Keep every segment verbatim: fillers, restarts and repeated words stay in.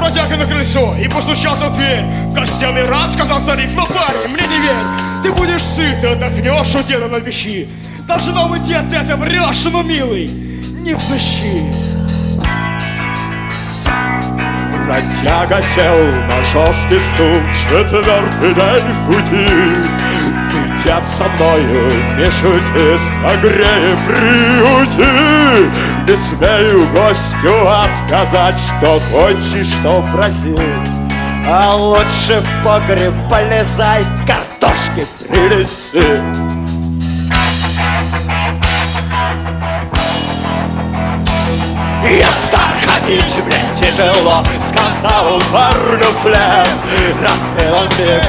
бродяга на крыльцо и постучался в дверь. Костями рад, сказал старик, но парень, мне не верь. Ты будешь сыт и отдохнешь у деда на печи. Даже новый дед ты это врешь, но, милый, не взыщи. Бродяга сел на жесткий стул, четвертый день в пути. Ты, дед, со мною не шути, согрей, приюти. Не смею гостю отказать, что хочешь, что просил. А лучше в погреб полезай, картошки принеси. Я стар, ходить мне тяжело, сказал парню вслед. Распел он миг,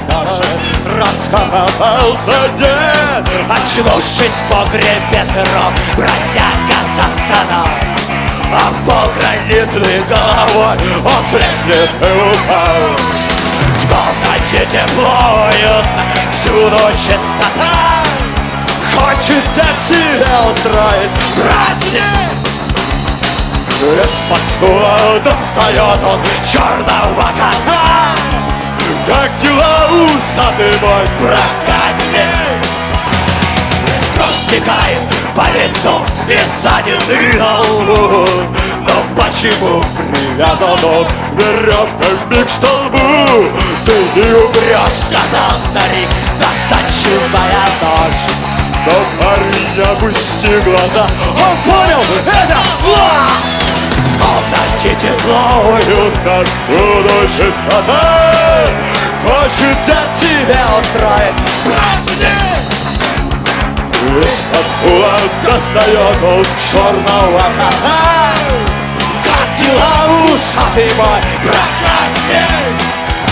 раскопался дед. Очнувшись в погребе сыром, бродяга застонал. А погранитной головой он с лестницы упал. В комнате тепло, уютно, всюду чистота. Хочет от себя устроить праздник. Из-под стула достает он черного кота. Как дела, усатый мой проказник? Кровь стекает по лицу и сзади голову. Но почему привязан он веревками к столбу? Ты не умрешь, сказал старик, затачивая нож. Но парень, опусти глаза, он понял, это ложь! В комнате тепло, уютно, всюду чистота. Хочет от тебя устроить праздник. Из-под стула достает он черного кота. Как дела, усатый мой проказник?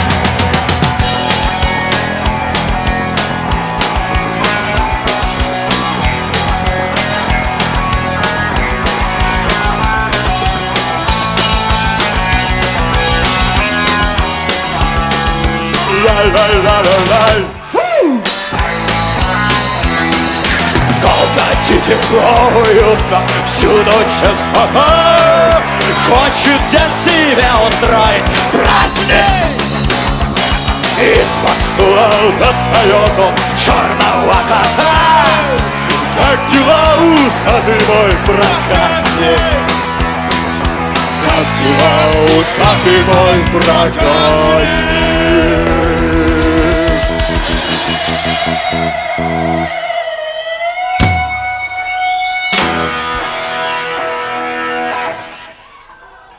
Лай-лай-лай-лай-лай. В комнате тепло, уютно, всюду чистота. Хочет дед себе устроить праздник. Из-под стула достает он черного кота. Как дела, усатый мой проказник? Как дела, усатый мой проказник?